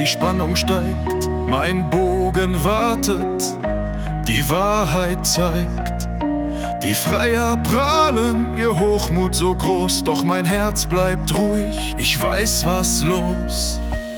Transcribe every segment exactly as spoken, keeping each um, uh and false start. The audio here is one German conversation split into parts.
die Spannung steigt, mein Bogen wartet, die Wahrheit zeigt. Die Freier prahlen, ihr Hochmut so groß, doch mein Herz bleibt ruhig, ich weiß, was los.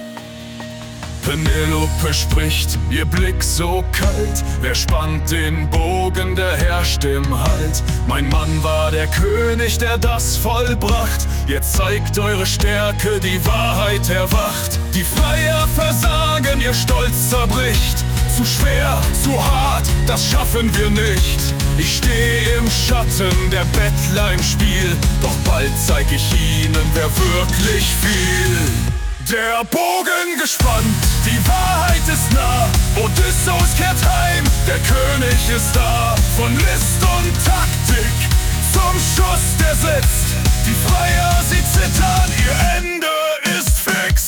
Penelope spricht, ihr Blick so kalt. Wer spannt den Bogen, der herrscht im Halt. Mein Mann war der König, der das vollbracht. Jetzt zeigt eure Stärke, die Wahrheit erwacht. Die Freier versagen, ihr Stolz zerbricht. Zu schwer, zu hart, das schaffen wir nicht. Ich steh im Schatten, der Bettler im Spiel. Doch bald zeig ich ihnen, wer wirklich fiel. Der Bogen gespannt, die Wahrheit ist nah. Odysseus kehrt heim, der König ist da. Von List und Taktik zum Schuss, der sitzt. Die Freier, sie zittern, ihr Ende ist fix.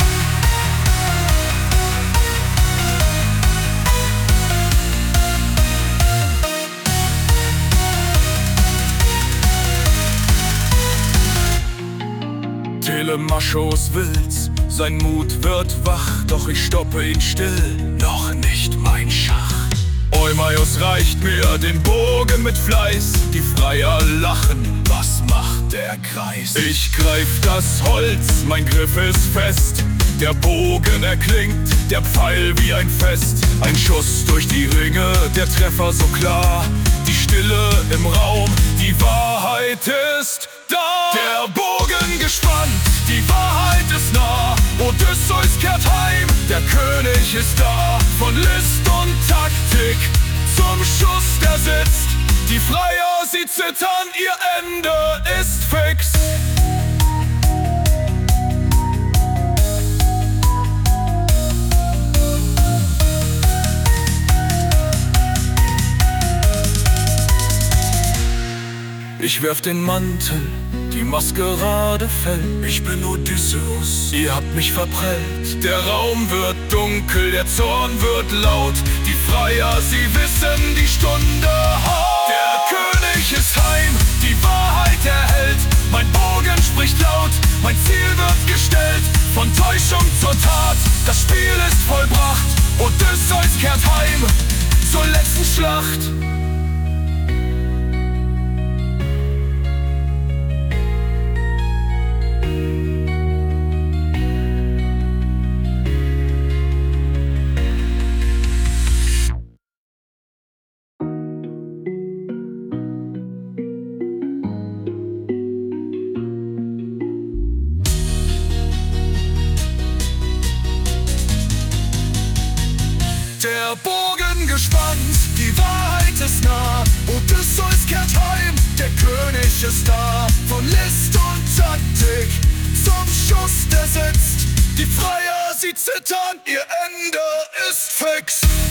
Telemachos will's, sein Mut wird wach, doch ich stoppe ihn still, noch nicht mein Schach. Eumaeus reicht mir den Bogen mit Fleiß, die Freier lachen, was macht der Kreis? Ich greif das Holz, mein Griff ist fest, der Bogen erklingt, der Pfeil wie ein Fest. Ein Schuss durch die Ringe, der Treffer so klar, die Stille im Raum, die Wahrheit ist da. Der Bogen gespannt, die Wahrheit ist nah. Odysseus kehrt heim, der König ist da. Von List und Taktik zum Schuss, der sitzt. Die Freier, sie zittern, ihr Ende ist fix. Ich werf den Mantel, die Maskerade fällt. Ich bin Odysseus, ihr habt mich verprellt. Der Raum wird dunkel, der Zorn wird laut. Die Freier, sie wissen, die Stunde haut. Der König ist heim, die Wahrheit erhält. Mein Bogen spricht laut, mein Ziel wird gestellt. Von Täuschung zur Tat, das Spiel ist vollbracht. Odysseus kehrt heim zur letzten Schlacht. Der Bogen gespannt, die Wahrheit ist nah. Odysseus kehrt heim, der König ist da. Von List und Taktik zum Schuss, der sitzt. Die Freier, sie zittern, ihr Ende ist fix.